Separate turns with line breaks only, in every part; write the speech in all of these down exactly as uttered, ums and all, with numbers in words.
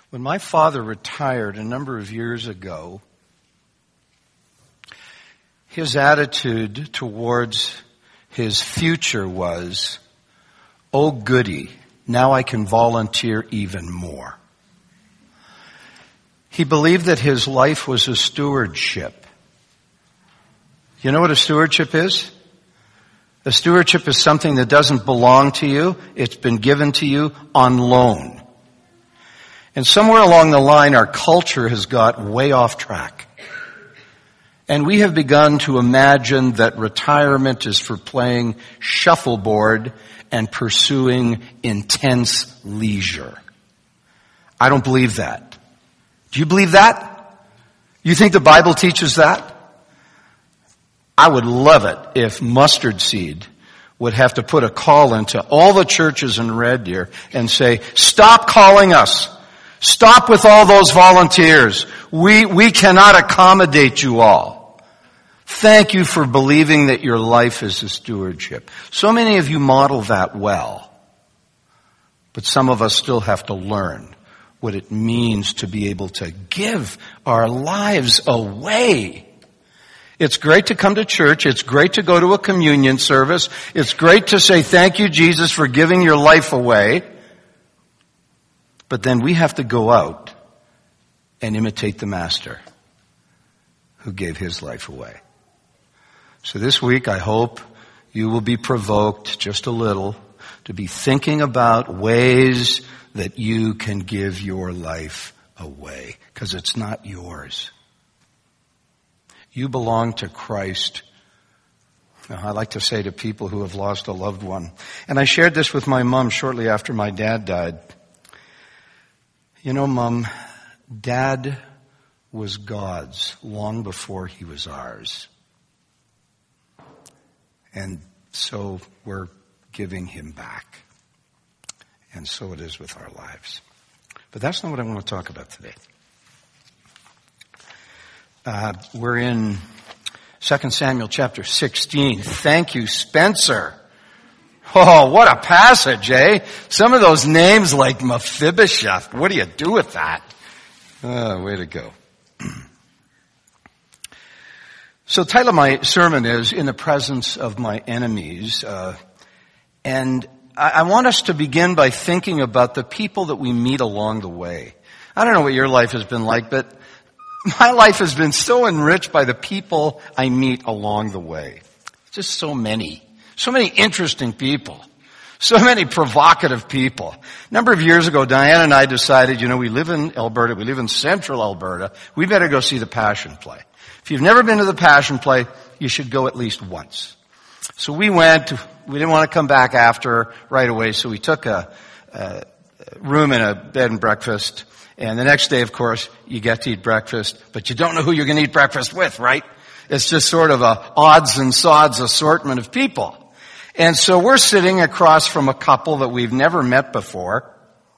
When my father retired a number of years ago, his attitude towards his future was, oh goody, now I can volunteer even more. He believed that his life was a stewardship. You know what a stewardship is? A stewardship is something that doesn't belong to you. It's been given to you on loan. And somewhere along the line, our culture has got way off track. And we have begun to imagine that retirement is for playing shuffleboard and pursuing intense leisure. I don't believe that. Do you believe that? You think the Bible teaches that? I would love it if Mustard Seed would have to put a call into all the churches in Red Deer and say, stop calling us. Stop with all those volunteers. We, we cannot accommodate you all. Thank you for believing that your life is a stewardship. So many of you model that well. But some of us still have to learn what it means to be able to give our lives away. It's great to come to church. It's great to go to a communion service. It's great to say, thank you, Jesus, for giving your life away. But then we have to go out and imitate the Master who gave his life away. So this week, I hope you will be provoked just a little to be thinking about ways that you can give your life away, because it's not yours. You belong to Christ. Now, I like to say to people who have lost a loved one, and I shared this with my mom shortly after my dad died. You know, Mom, Dad was God's long before he was ours. And so we're giving him back. And so it is with our lives. But that's not what I want to talk about today. Uh, we're in Second Samuel chapter sixteen. Thank you, Spencer. Oh, what a passage, eh? Some of those names like Mephibosheth. What do you do with that? Oh, way to go. So the title of my sermon is In the Presence of My Enemies. Uh, and I, I want us to begin by thinking about the people that we meet along the way. I don't know what your life has been like, but my life has been so enriched by the people I meet along the way. Just so many. So many interesting people. So many provocative people. A number of years ago, Diane and I decided, you know, we live in Alberta, we live in central Alberta, we better go see the Passion Play. If you've never been to the Passion Play, you should go at least once. So we went, we didn't want to come back after right away, so we took a, a room in a bed and breakfast. And the next day, of course, you get to eat breakfast, but you don't know who you're going to eat breakfast with, right? It's just sort of a odds and sods assortment of people. And so we're sitting across from a couple that we've never met before.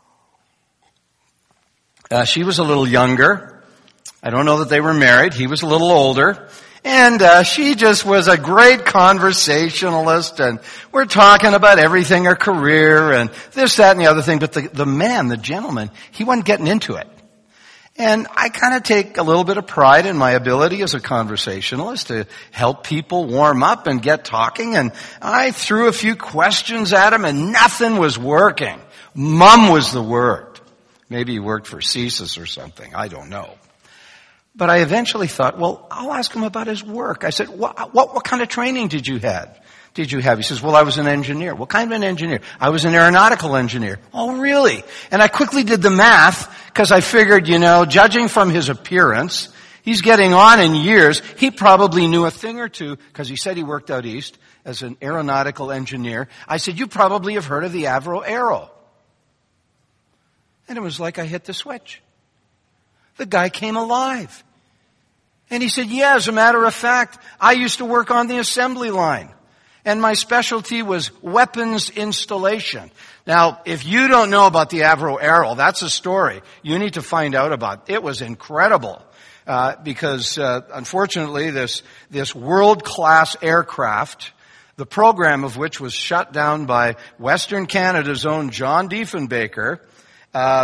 Uh, she was a little younger. I don't know that they were married. He was a little older. And uh, she just was a great conversationalist, and we're talking about everything, her career, and this, that, and the other thing. But the, the man, the gentleman, he wasn't getting into it. And I kind of take a little bit of pride in my ability as a conversationalist to help people warm up and get talking. And I threw a few questions at him, and nothing was working. Mum was the word. Maybe he worked for C S I S or something. I don't know. But I eventually thought, well, I'll ask him about his work. I said, what, what, what kind of training did you have? Did you have? He says, well, I was an engineer. What kind of an engineer? I was an aeronautical engineer. Oh, really? And I quickly did the math because I figured, you know, judging from his appearance, he's getting on in years. He probably knew a thing or two because he said he worked out east as an aeronautical engineer. I said, you probably have heard of the Avro Arrow. And it was like I hit the switch. The guy came alive. And he said, yeah, as a matter of fact, I used to work on the assembly line. And my specialty was weapons installation. Now, if you don't know about the Avro Arrow, that's a story you need to find out about. It was incredible. Uh, because, uh, unfortunately, this, this world-class aircraft, the program of which was shut down by Western Canada's own John Diefenbaker, uh,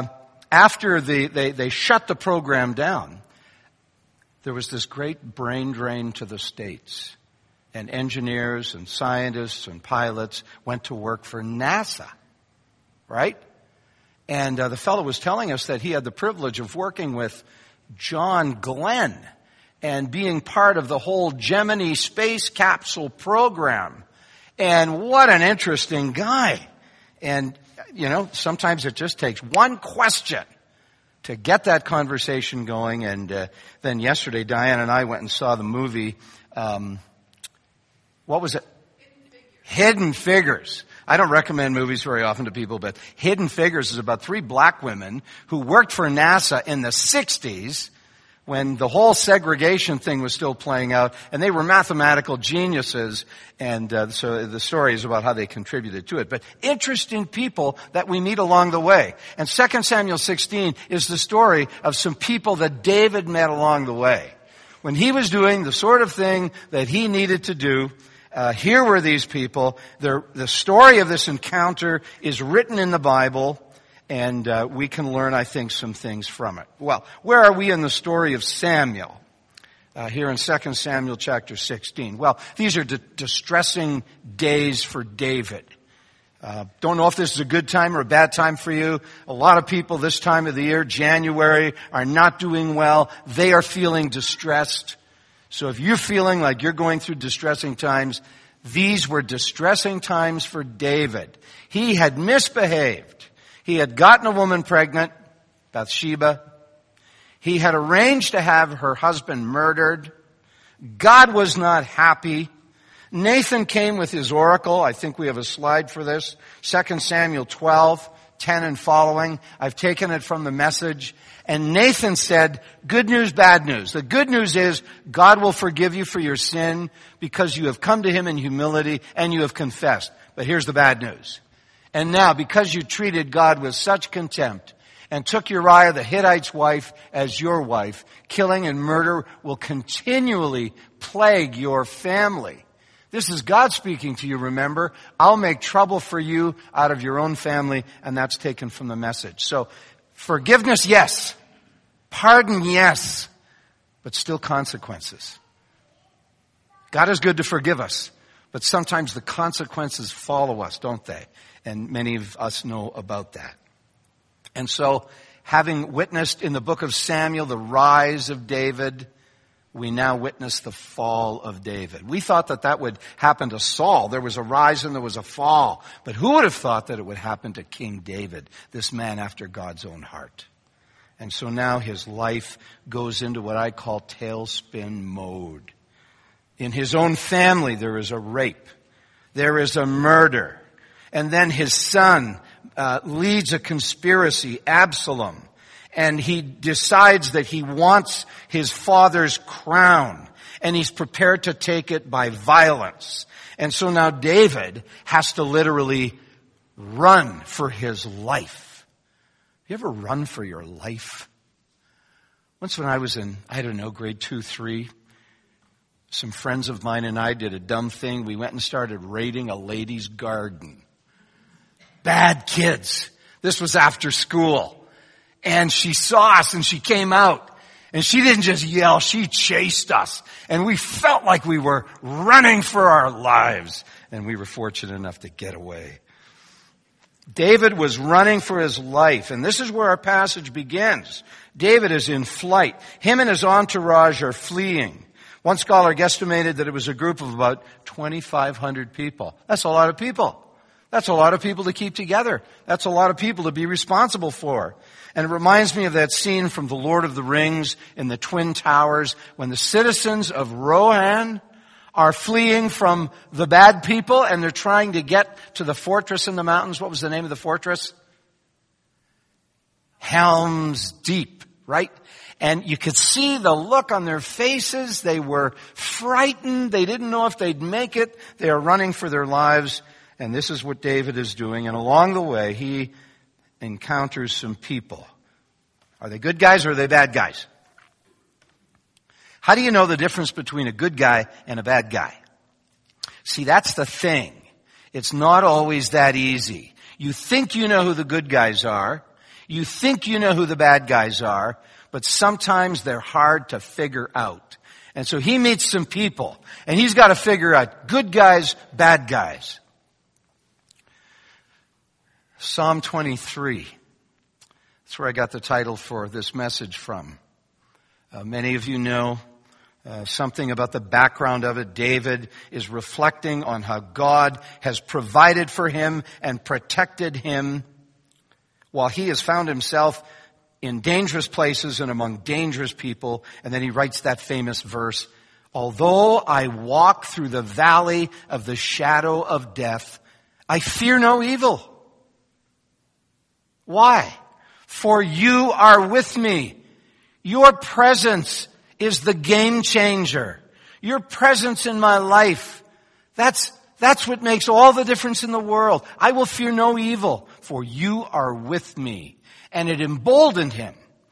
after the, they, they shut the program down, there was this great brain drain to the States. And engineers and scientists and pilots went to work for NASA, right? And uh, the fellow was telling us that he had the privilege of working with John Glenn and being part of the whole Gemini space capsule program. And what an interesting guy. And, you know, sometimes it just takes one question to get that conversation going. And uh, then yesterday, Diane and I went and saw the movie, um, what was it? Hidden Figures. Hidden Figures. I don't recommend movies very often to people, but Hidden Figures is about three black women who worked for NASA in the sixties when the whole segregation thing was still playing out, and they were mathematical geniuses, and uh, so the story is about how they contributed to it. But interesting people that we meet along the way. And Second Samuel sixteen is the story of some people that David met along the way. When he was doing the sort of thing that he needed to do, Uh, here were these people. They're, the story of this encounter is written in the Bible, and uh, we can learn, I think, some things from it. Well, where are we in the story of Samuel? Uh, here in Second Samuel chapter sixteen. Well, these are di- distressing days for David. Uh, don't know if this is a good time or a bad time for you. A lot of people this time of the year, January, are not doing well. They are feeling distressed. So if you're feeling like you're going through distressing times, these were distressing times for David. He had misbehaved. He had gotten a woman pregnant, Bathsheba. He had arranged to have her husband murdered. God was not happy. Nathan came with his oracle. I think we have a slide for this. Second Samuel twelve, ten and following. I've taken it from the Message. And Nathan said, good news, bad news. The good news is God will forgive you for your sin because you have come to him in humility and you have confessed. But here's the bad news. And now, because you treated God with such contempt and took Uriah the Hittite's wife as your wife, killing and murder will continually plague your family. This is God speaking to you, remember. I'll make trouble for you out of your own family, and that's taken from the Message. So, forgiveness, yes. Pardon, yes. But still consequences. God is good to forgive us, but sometimes the consequences follow us, don't they? And many of us know about that. And so, having witnessed in the book of Samuel the rise of David, we now witness the fall of David. We thought that that would happen to Saul. There was a rise and there was a fall. But who would have thought that it would happen to King David, this man after God's own heart? And so now his life goes into what I call tailspin mode. In his own family, there is a rape. There is a murder. And then his son uh, leads a conspiracy, Absalom. And he decides that he wants his father's crown. And he's prepared to take it by violence. And so now David has to literally run for his life. You ever run for your life? Once when I was in, I don't know, grade two, three, some friends of mine and I did a dumb thing. We went and started raiding a lady's garden. Bad kids. This was after school. And she saw us and she came out. And she didn't just yell, she chased us. And we felt like we were running for our lives. And we were fortunate enough to get away. David was running for his life. And this is where our passage begins. David is in flight. Him and his entourage are fleeing. One scholar guesstimated that it was a group of about twenty-five hundred people. That's a lot of people. That's a lot of people to keep together. That's a lot of people to be responsible for. And it reminds me of that scene from The Lord of the Rings in the Twin Towers when the citizens of Rohan are fleeing from the bad people and they're trying to get to the fortress in the mountains. What was the name of the fortress? Helm's Deep, right? And you could see the look on their faces. They were frightened. They didn't know if they'd make it. They are running for their lives. And this is what David is doing. And along the way, he encounters some people. Are they good guys or are they bad guys? How do you know the difference between a good guy and a bad guy? See, that's the thing. It's not always that easy. You think you know who the good guys are. You think you know who the bad guys are, but sometimes they're hard to figure out. And so he meets some people, and he's got to figure out good guys, bad guys. Psalm twenty-three. That's where I got the title for this message from. Uh, many of you know uh, something about the background of it. David is reflecting on how God has provided for him and protected him while he has found himself in dangerous places and among dangerous people. And then he writes that famous verse, although I walk through the valley of the shadow of death, I fear no evil. Why? For you are with me. Your presence is the game changer. Your presence in my life, that's, that's what makes all the difference in the world. I will fear no evil, for you are with me. And it emboldened him.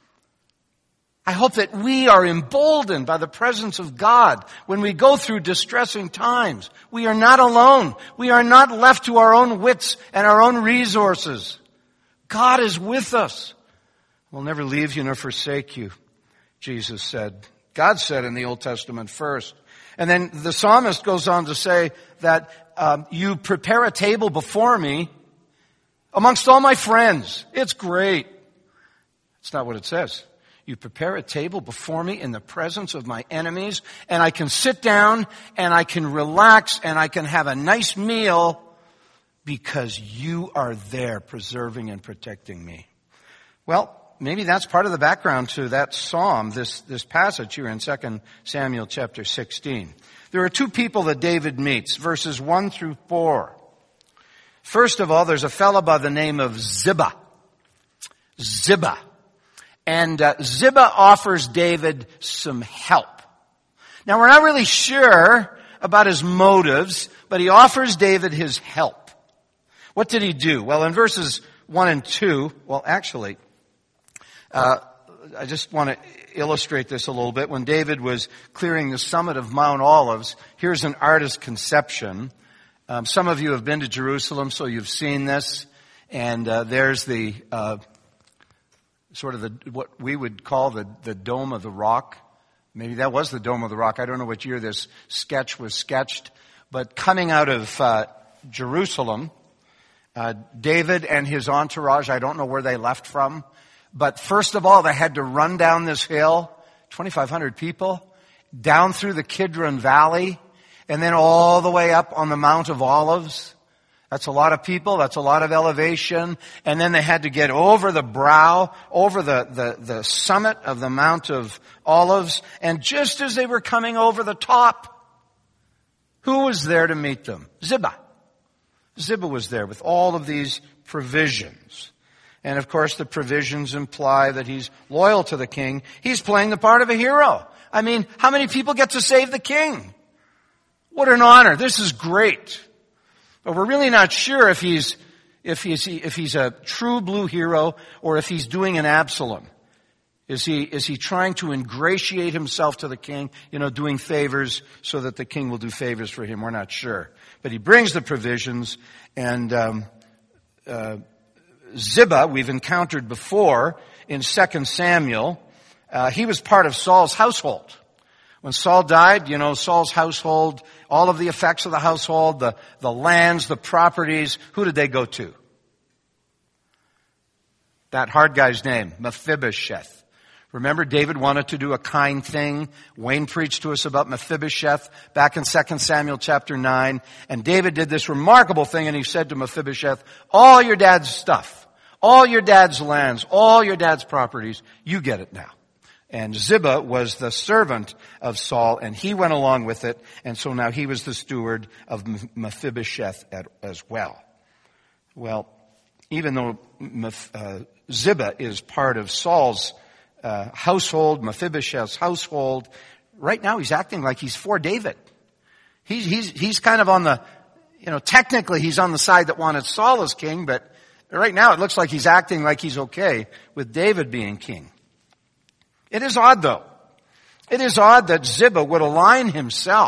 I hope that we are emboldened by the presence of God when we go through distressing times. We are not alone. We are not left to our own wits and our own resources. God is with us. We'll never leave you nor forsake you, Jesus said. God said in the Old Testament first. And then the psalmist goes on to say that um, you prepare a table before me amongst all my friends. It's great. It's not what it says. You prepare a table before me in the presence of my enemies, and I can sit down and I can relax and I can have a nice meal because you are there preserving and protecting me. Well, maybe that's part of the background to that psalm, this, this passage here in Second Samuel chapter sixteen. There are two people that David meets, verses one through four. First of all, there's a fellow by the name of Ziba. Ziba. And uh, Ziba offers David some help. Now, we're not really sure about his motives, but he offers David his help. What did he do? Well, in verses one and two, well, actually, uh, I just want to illustrate this a little bit. When David was clearing the summit of Mount Olives, here's an artist's conception. Um, some of you have been to Jerusalem, so you've seen this. And uh, there's the uh, sort of the what we would call the, the Dome of the Rock. Maybe that was the Dome of the Rock. I don't know what year this sketch was sketched. But coming out of uh, Jerusalem, uh, David and his entourage, I don't know where they left from. But first of all, they had to run down this hill, twenty-five hundred people, down through the Kidron Valley, and then all the way up on the Mount of Olives. That's a lot of people. That's a lot of elevation. And then they had to get over the brow, over the, the, the summit of the Mount of Olives. And just as they were coming over the top, who was there to meet them? Ziba. Ziba was there with all of these provisions. And of course the provisions imply that he's loyal to the king. He's playing the part of a hero. I mean, how many people get to save the king? What an honor. This is great. But we're really not sure if he's, if he's, if he's a true blue hero or if he's doing an Absalom. Is he, is he trying to ingratiate himself to the king, you know, doing favors so that the king will do favors for him? We're not sure. But he brings the provisions, and, um, uh, Ziba, we've encountered before in Second Samuel. Uh, he was part of Saul's household. When Saul died, you know, Saul's household, all of the effects of the household, the, the lands, the properties, who did they go to? That hard guy's name, Mephibosheth. Remember, David wanted to do a kind thing. Wayne preached to us about Mephibosheth back in Second Samuel chapter nine. And David did this remarkable thing, and he said to Mephibosheth, all your dad's stuff, all your dad's lands, all your dad's properties, you get it now. And Ziba was the servant of Saul, and he went along with it, and so now he was the steward of Mephibosheth as well. Well, even though uh, Ziba is part of Saul's uh, household, Mephibosheth's household, right now he's acting like he's for David. He's, he's, he's kind of on the, you know, technically he's on the side that wanted Saul as king, but right now it looks like he's acting like he's okay with David being king. It is odd, though. It is odd that Ziba would align himself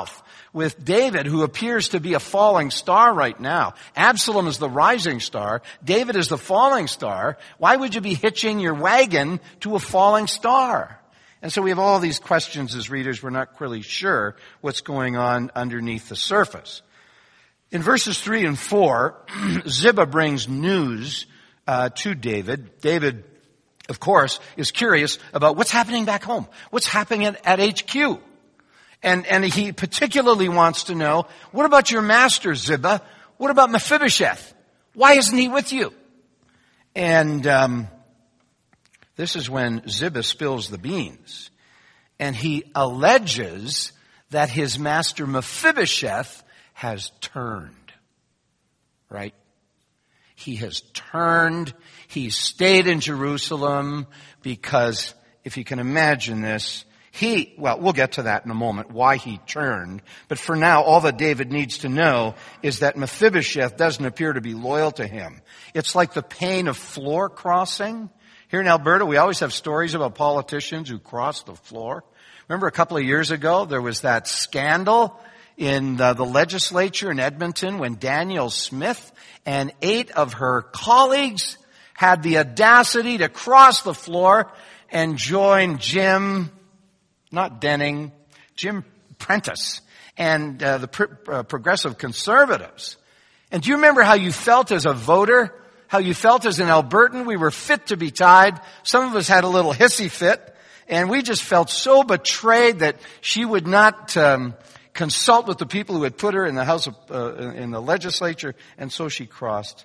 with David, who appears to be a falling star right now. Absalom is the rising star. David is the falling star. Why would you be hitching your wagon to a falling star? And so we have all these questions as readers. We're not really sure what's going on underneath the surface. In verses three and four, Ziba brings news uh, to David. David, of course, is curious about what's happening back home. What's happening at, at H Q? And, and he particularly wants to know, what about your master, Ziba? What about Mephibosheth? Why isn't he with you? And um, this is when Ziba spills the beans. And he alleges that his master Mephibosheth has turned. Right? He has turned. He stayed in Jerusalem because, if you can imagine this, he, well, we'll get to that in a moment, why he turned. But for now, all that David needs to know is that Mephibosheth doesn't appear to be loyal to him. It's like the pain of floor crossing. Here in Alberta, we always have stories about politicians who cross the floor. Remember a couple of years ago, there was that scandal in the, the legislature in Edmonton when Danielle Smith and eight of her colleagues had the audacity to cross the floor and join Jim, not Denning, Jim Prentice and uh, the pr- uh, progressive conservatives. And do you remember how you felt as a voter? How you felt as an Albertan? We were fit to be tied. Some of us had a little hissy fit. And we just felt so betrayed that she would not um, consult with the people who had put her in the House of, uh, in the legislature. And so she crossed.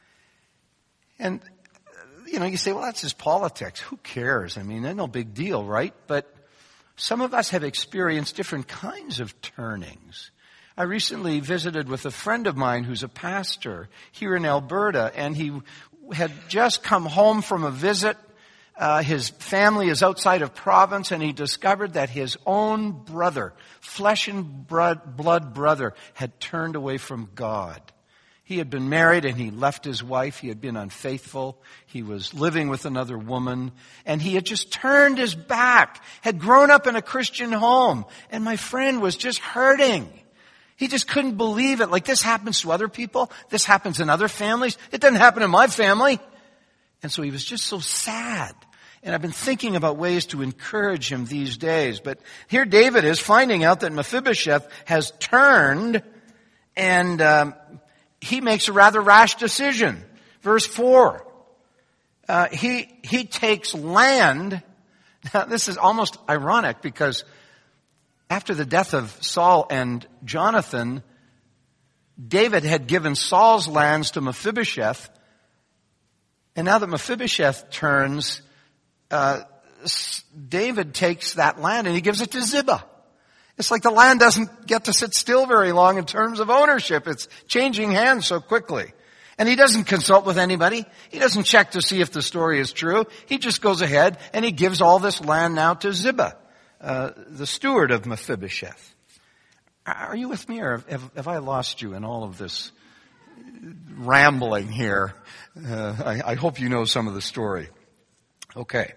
And, you know, you say, well, that's just politics. Who cares? I mean, they're no big deal, right? But some of us have experienced different kinds of turnings. I recently visited with a friend of mine who's a pastor here in Alberta, and he had just come home from a visit. Uh, his family is outside of province, and he discovered that his own brother, flesh and blood brother, had turned away from God. He had been married and he left his wife. He had been unfaithful. He was living with another woman. And he had just turned his back, had grown up in a Christian home. And my friend was just hurting. He just couldn't believe it. Like, this happens to other people. This happens in other families. It doesn't happen in my family. And so he was just so sad. And I've been thinking about ways to encourage him these days. But here David is finding out that Mephibosheth has turned, and um, he makes a rather rash decision. Verse four. Uh, he, he takes land. Now, this is almost ironic because after the death of Saul and Jonathan, David had given Saul's lands to Mephibosheth. And now that Mephibosheth turns, uh, David takes that land and he gives it to Ziba. It's like the land doesn't get to sit still very long in terms of ownership. It's changing hands so quickly. And he doesn't consult with anybody. He doesn't check to see if the story is true. He just goes ahead and he gives all this land now to Ziba, uh, the steward of Mephibosheth. Are you with me, or have, have I lost you in all of this rambling here? Uh, I, I hope you know some of the story. Okay.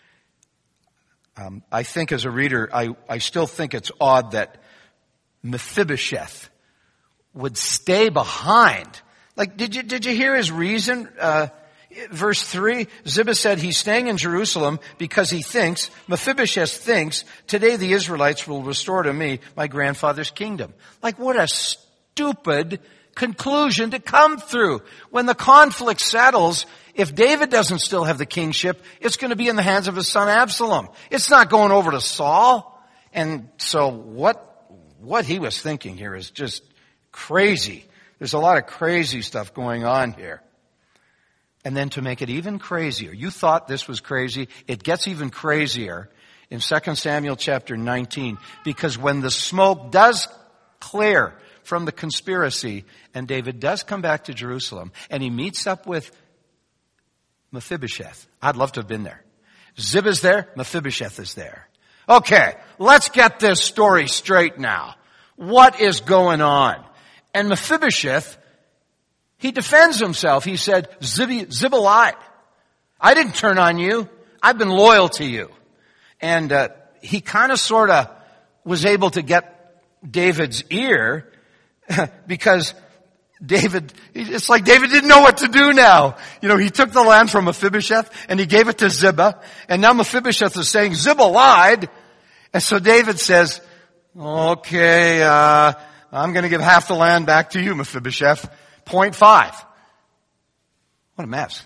Um, I think as a reader, I, I still think it's odd that Mephibosheth would stay behind. Like, did you, did you hear his reason? Uh, verse three, Ziba said he's staying in Jerusalem because he thinks, Mephibosheth thinks, today the Israelites will restore to me my grandfather's kingdom. Like, what a stupid conclusion to come through. When the conflict settles, if David doesn't still have the kingship, it's going to be in the hands of his son Absalom. It's not going over to Saul. And so what, what he was thinking here is just crazy. There's a lot of crazy stuff going on here. And then to make it even crazier, you thought this was crazy. It gets even crazier in Second Samuel chapter nineteen, because when the smoke does clear from the conspiracy, and David does come back to Jerusalem, and he meets up with Mephibosheth. I'd love to have been there. Ziba's there, Mephibosheth is there. Okay, let's get this story straight now. What is going on? And Mephibosheth, he defends himself. He said, Ziba, Ziba lied. I didn't turn on you. I've been loyal to you. And uh, he kind of sort of was able to get David's ear because David, it's like David didn't know what to do now. You know, he took the land from Mephibosheth and he gave it to Ziba. And now Mephibosheth is saying, Ziba lied. And so David says, okay, uh, I'm going to give half the land back to you, Mephibosheth. Point five. What a mess.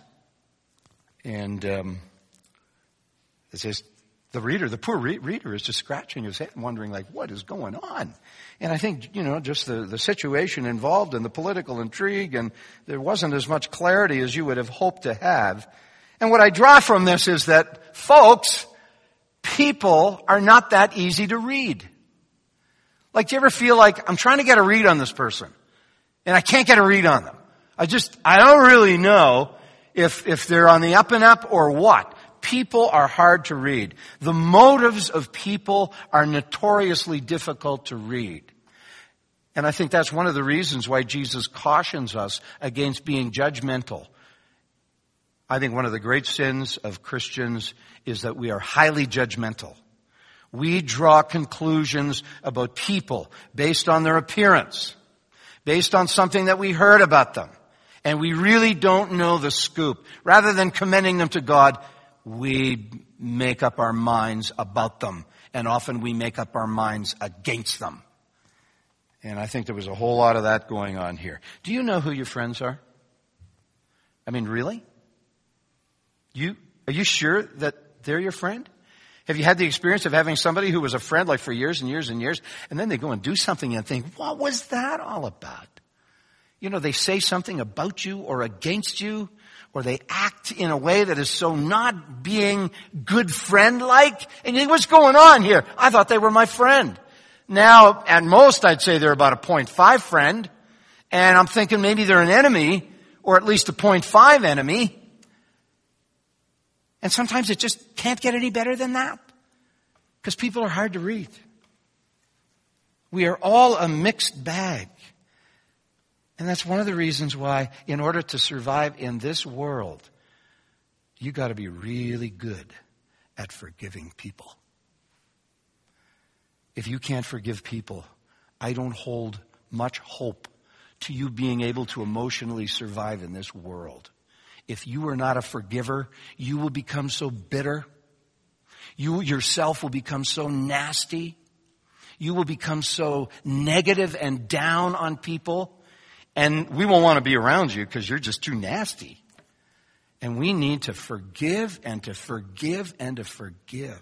And, um, it says, the reader, the poor re- reader is just scratching his head and wondering, like, what is going on? And I think, you know, just the, the situation involved and the political intrigue, and there wasn't as much clarity as you would have hoped to have. And what I draw from this is that, folks, people are not that easy to read. Like, do you ever feel like, I'm trying to get a read on this person, and I can't get a read on them? I just, I don't really know if, if they're on the up and up or what. People are hard to read. The motives of people are notoriously difficult to read. And I think that's one of the reasons why Jesus cautions us against being judgmental. I think one of the great sins of Christians is that we are highly judgmental. We draw conclusions about people based on their appearance, based on something that we heard about them, and we really don't know the scoop. Rather than commending them to God, we make up our minds about them, and often we make up our minds against them. And I think there was a whole lot of that going on here. Do you know who your friends are? I mean, really? You, are you sure that they're your friend? Have you had the experience of having somebody who was a friend like for years and years and years, and then they go and do something and think, what was that all about? You know, they say something about you or against you, or they act in a way that is so not being good friend-like. And you think, what's going on here? I thought they were my friend. Now, at most, I'd say they're about a point five friend. And I'm thinking maybe they're an enemy, or at least a point five enemy. And sometimes it just can't get any better than that. Because people are hard to read. We are all a mixed bag. And that's one of the reasons why, in order to survive in this world, you got to be really good at forgiving people. If you can't forgive people, I don't hold much hope to you being able to emotionally survive in this world. If you are not a forgiver, you will become so bitter. You yourself will become so nasty. You will become so negative and down on people. And we won't want to be around you because you're just too nasty. And we need to forgive and to forgive and to forgive.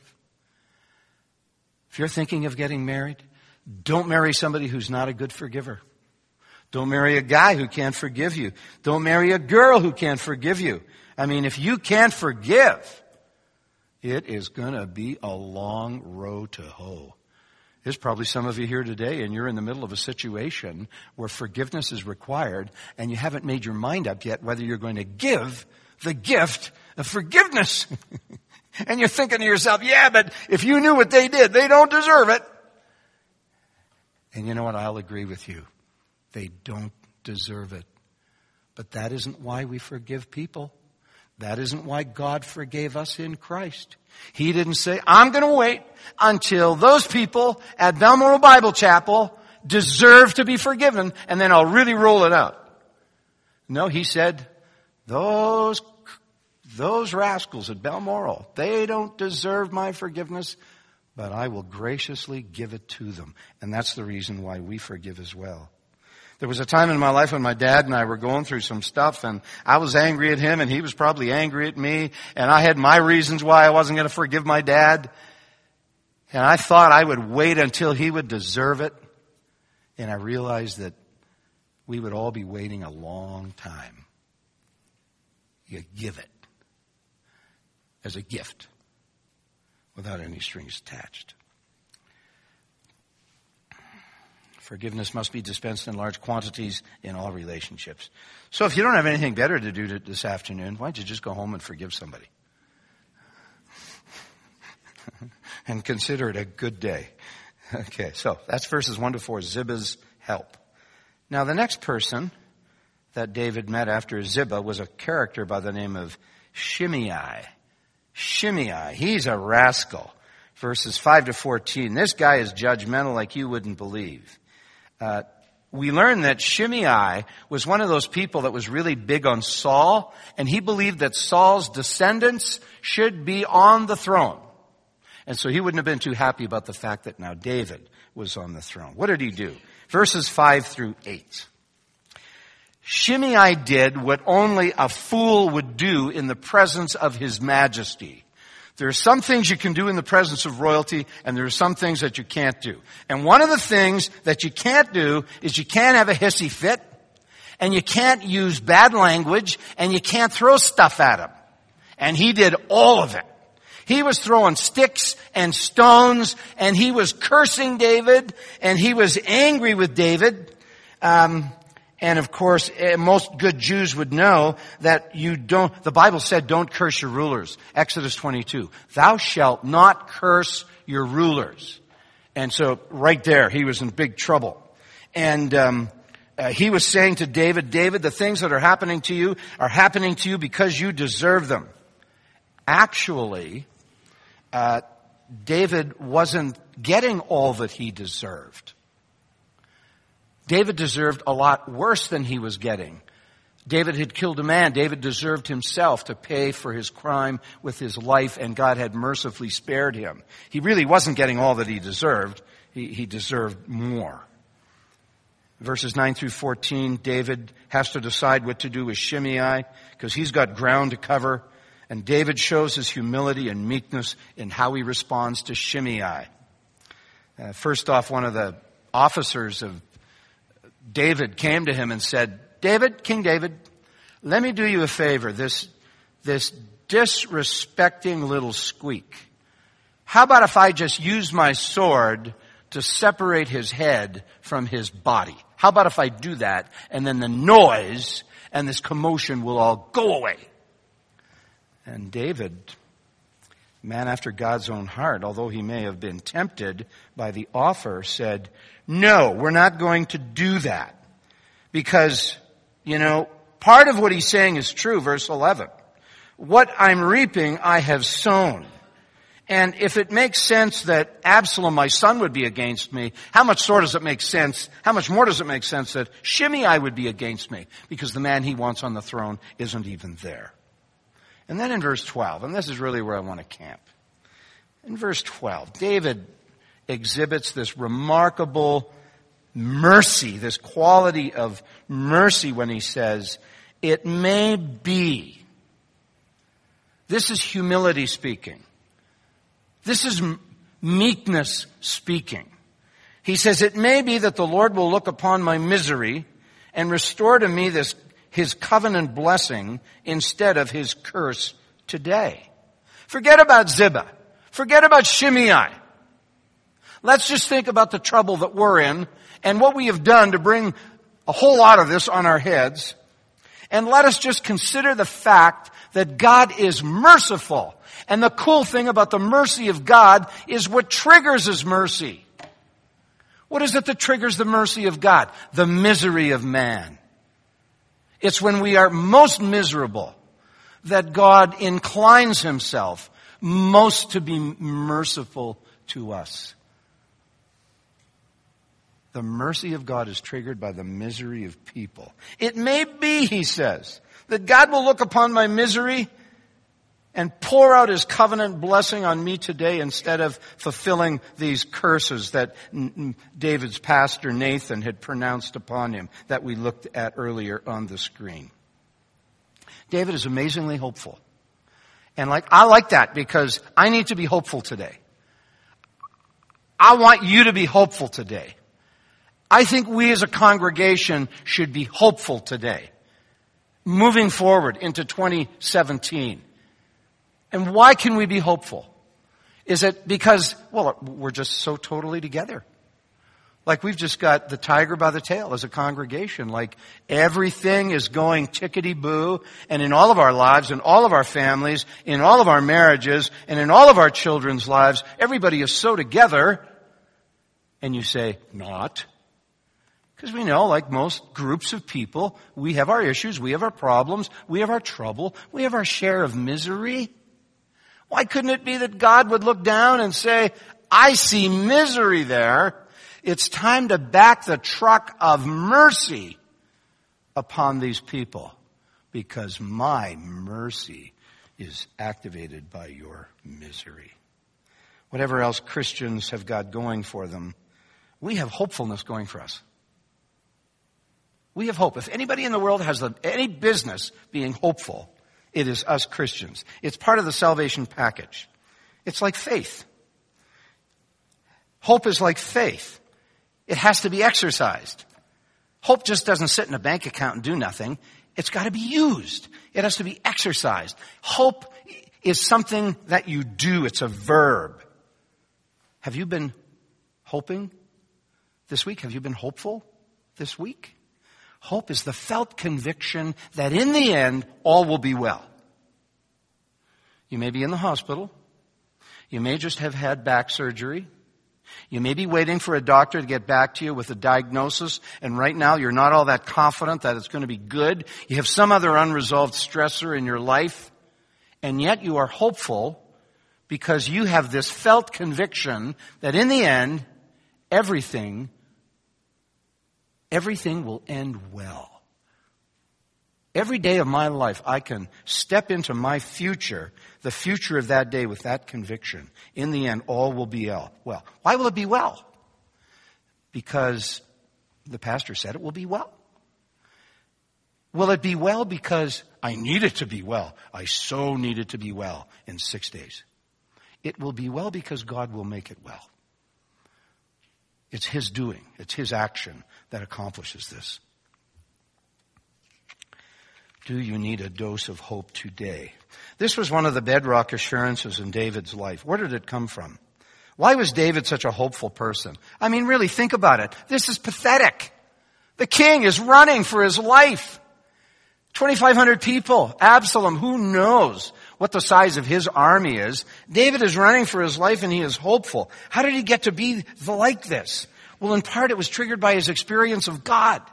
If you're thinking of getting married, don't marry somebody who's not a good forgiver. Don't marry a guy who can't forgive you. Don't marry a girl who can't forgive you. I mean, if you can't forgive, it is going to be a long row to hoe. There's probably some of you here today and you're in the middle of a situation where forgiveness is required and you haven't made your mind up yet whether you're going to give the gift of forgiveness. And you're thinking to yourself, yeah, but if you knew what they did, they don't deserve it. And you know what? I'll agree with you. They don't deserve it. But that isn't why we forgive people. That isn't why God forgave us in Christ. He didn't say, I'm going to wait until those people at Balmoral Bible Chapel deserve to be forgiven, and then I'll really roll it out. No, he said, those, those rascals at Balmoral, they don't deserve my forgiveness, but I will graciously give it to them. And that's the reason why we forgive as well. There was a time in my life when my dad and I were going through some stuff, and I was angry at him and he was probably angry at me, and I had my reasons why I wasn't going to forgive my dad. And I thought I would wait until he would deserve it. And I realized that we would all be waiting a long time. You give it as a gift without any strings attached. Forgiveness must be dispensed in large quantities in all relationships. So if you don't have anything better to do this afternoon, why don't you just go home and forgive somebody? And consider it a good day. Okay, so that's verses one to four, Ziba's help. Now the next person that David met after Ziba was a character by the name of Shimei. Shimei, he's a rascal. verses five to fourteen. This guy is judgmental like you wouldn't believe. Uh, we learn that Shimei was one of those people that was really big on Saul, and he believed that Saul's descendants should be on the throne. And so he wouldn't have been too happy about the fact that now David was on the throne. What did he do? Verses five through eight. Shimei did what only a fool would do in the presence of his majesty. There are some things you can do in the presence of royalty, and there are some things that you can't do. And one of the things that you can't do is you can't have a hissy fit, and you can't use bad language, and you can't throw stuff at him. And he did all of it. He was throwing sticks and stones, and he was cursing David, and he was angry with David. Um, and of course, most good Jews would know that you don't, the Bible said don't curse your rulers. Exodus twenty-two. Thou shalt not curse your rulers. And so right there, he was in big trouble. And um, uh, he was saying to David, David, the things that are happening to you are happening to you because you deserve them. Actually, uh, David wasn't getting all that he deserved. David deserved a lot worse than he was getting. David had killed a man. David deserved himself to pay for his crime with his life, and God had mercifully spared him. He really wasn't getting all that he deserved. He, he deserved more. Verses nine through fourteen, David has to decide what to do with Shimei because he's got ground to cover. And David shows his humility and meekness in how he responds to Shimei. Uh, first off, one of the officers of David came to him and said, David, King David, let me do you a favor. This, this disrespecting little squeak. How about if I just use my sword to separate his head from his body? How about if I do that, and then the noise and this commotion will all go away? And David, man after God's own heart, although he may have been tempted by the offer, said, no, we're not going to do that. Because, you know, part of what he's saying is true, verse eleven. What I'm reaping, I have sown. And if it makes sense that Absalom, my son, would be against me, how much more does it make sense, how much more does it make sense that Shimei would be against me? Because the man he wants on the throne isn't even there. And then in verse twelve, and this is really where I want to camp. In verse twelve, David exhibits this remarkable mercy, this quality of mercy when he says, it may be. This is humility speaking. This is meekness speaking. He says, it may be that the Lord will look upon my misery and restore to me this his covenant blessing instead of his curse today. Forget about Ziba. Forget about Shimei. Let's just think about the trouble that we're in and what we have done to bring a whole lot of this on our heads. And let us just consider the fact that God is merciful. And the cool thing about the mercy of God is what triggers his mercy. What is it that triggers the mercy of God? The misery of man. It's when we are most miserable that God inclines himself most to be merciful to us. The mercy of God is triggered by the misery of people. It may be, he says, that God will look upon my misery and pour out his covenant blessing on me today instead of fulfilling these curses that David's pastor Nathan had pronounced upon him that we looked at earlier on the screen. David is amazingly hopeful. And like, I like that because I need to be hopeful today. I want you to be hopeful today. I think we as a congregation should be hopeful today, moving forward into twenty seventeen. And why can we be hopeful? Is it because, well, we're just so totally together. Like we've just got the tiger by the tail as a congregation. Like everything is going tickety-boo. And in all of our lives, in all of our families, in all of our marriages, and in all of our children's lives, everybody is so together. And you say, not. Because we know, like most groups of people, we have our issues, we have our problems, we have our trouble, we have our share of misery. Why couldn't it be that God would look down and say, I see misery there. It's time to back the truck of mercy upon these people, because my mercy is activated by your misery. Whatever else Christians have got going for them, we have hopefulness going for us. We have hope. If anybody in the world has a, any business being hopeful, it is us Christians. It's part of the salvation package. It's like faith. Hope is like faith. It has to be exercised. Hope just doesn't sit in a bank account and do nothing. It's got to be used. It has to be exercised. Hope is something that you do. It's a verb. Have you been hoping this week? Have you been hopeful this week? Hope is the felt conviction that in the end, all will be well. You may be in the hospital. You may just have had back surgery. You may be waiting for a doctor to get back to you with a diagnosis, and right now you're not all that confident that it's going to be good. You have some other unresolved stressor in your life, and yet you are hopeful because you have this felt conviction that in the end, everything, everything will end well. Every day of my life, I can step into my future, the future of that day, with that conviction. In the end, all will be well. Why will it be well? Because the pastor said it will be well. Will it be well because I need it to be well? I so need it to be well in six days. It will be well because God will make it well. It's His doing. It's His action that accomplishes this. Do you need a dose of hope today? This was one of the bedrock assurances in David's life. Where did it come from? Why was David such a hopeful person? I mean, really, think about it. This is pathetic. The king is running for his life. twenty-five hundred people. Absalom, who knows what the size of his army is. David is running for his life and he is hopeful. How did he get to be like this? Well, in part, it was triggered by his experience of God.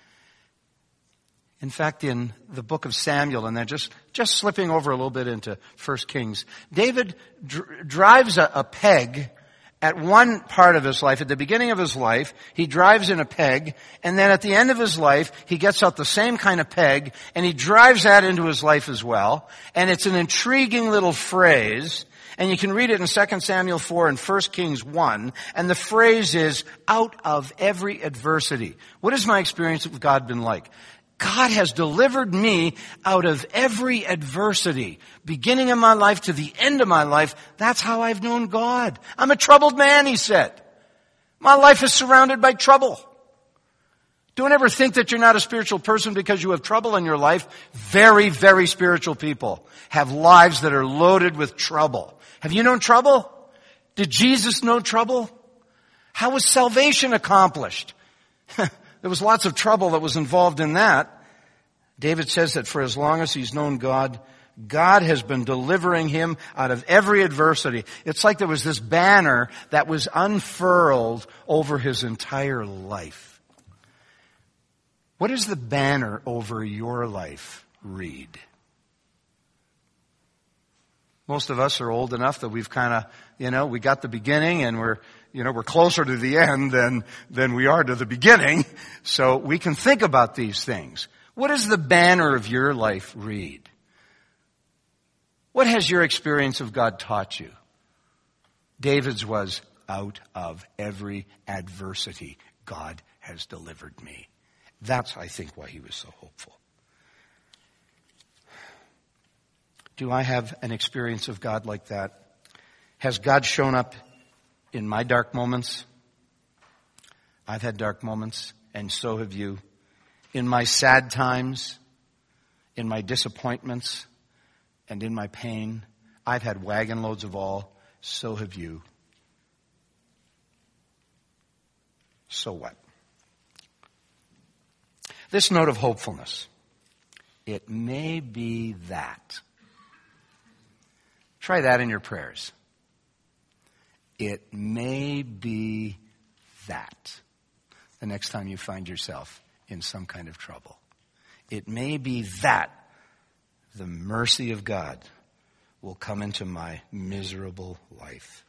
In fact, in the book of Samuel, and then just, just slipping over a little bit into First Kings, David dr- drives a, a peg at one part of his life. At the beginning of his life, he drives in a peg, and then at the end of his life, he gets out the same kind of peg, and he drives that into his life as well. And it's an intriguing little phrase, and you can read it in Second Samuel four and First Kings one, and the phrase is, out of every adversity. What has my experience with God been like? God has delivered me out of every adversity, beginning of my life to the end of my life. That's how I've known God. I'm a troubled man, he said. My life is surrounded by trouble. Don't ever think that you're not a spiritual person because you have trouble in your life. Very, very spiritual people have lives that are loaded with trouble. Have you known trouble? Did Jesus know trouble? How was salvation accomplished? There was lots of trouble that was involved in that. David says that for as long as he's known God, God has been delivering him out of every adversity. It's like there was this banner that was unfurled over his entire life. What does the banner over your life read? Most of us are old enough that we've kind of, you know, we got the beginning and we're, you know, we're closer to the end than, than we are to the beginning. So we can think about these things. What does the banner of your life read? What has your experience of God taught you? David's was, out of every adversity, God has delivered me. That's, I think, why he was so hopeful. Do I have an experience of God like that? Has God shown up in my dark moments? I've had dark moments, and so have you. In my sad times, in my disappointments, and in my pain, I've had wagon loads of all. So have you. So what? This note of hopefulness. It may be that. Try that in your prayers. It may be that the next time you find yourself in some kind of trouble. It may be that the mercy of God will come into my miserable life.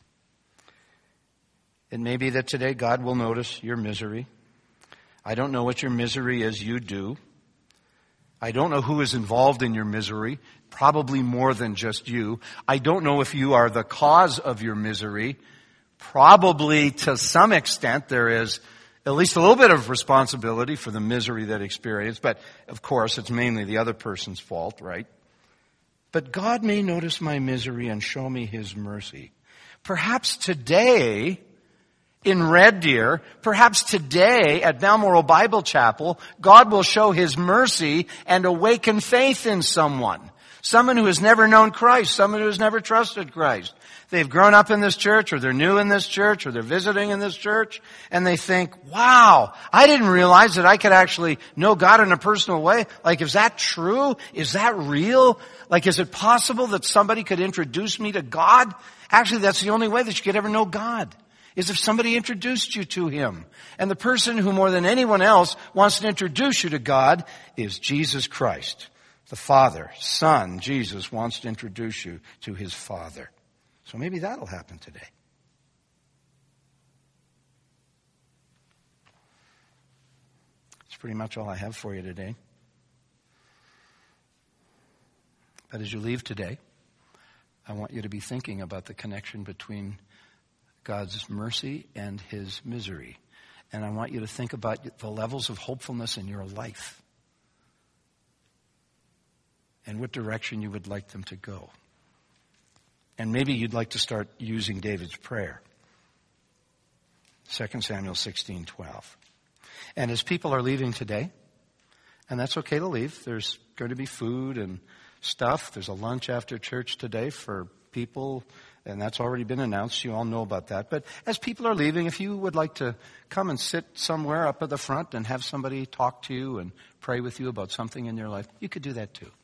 It may be that today God will notice your misery. I don't know what your misery is, you do. I don't know who is involved in your misery, probably more than just you. I don't know if you are the cause of your misery. Probably to some extent there is at least a little bit of responsibility for the misery that experienced, but of course it's mainly the other person's fault, right? But God may notice my misery and show me His mercy. Perhaps today, in Red Deer, perhaps today at Balmoral Bible Chapel, God will show His mercy and awaken faith in someone. Someone who has never known Christ, someone who has never trusted Christ. They've grown up in this church, or they're new in this church, or they're visiting in this church, and they think, wow, I didn't realize that I could actually know God in a personal way. Like, is that true? Is that real? Like, is it possible that somebody could introduce me to God? Actually, that's the only way that you could ever know God, is if somebody introduced you to Him. And the person who more than anyone else wants to introduce you to God is Jesus Christ. The Father, Son, Jesus wants to introduce you to His Father. So maybe that'll happen today. That's pretty much all I have for you today. But as you leave today, I want you to be thinking about the connection between God's mercy and His misery. And I want you to think about the levels of hopefulness in your life and what direction you would like them to go. And maybe you'd like to start using David's prayer. Second Samuel sixteen twelve. And as people are leaving today, and that's okay to leave, there's going to be food and stuff. There's a lunch after church today for people, and that's already been announced. You all know about that. But as people are leaving, if you would like to come and sit somewhere up at the front and have somebody talk to you and pray with you about something in your life, you could do that too.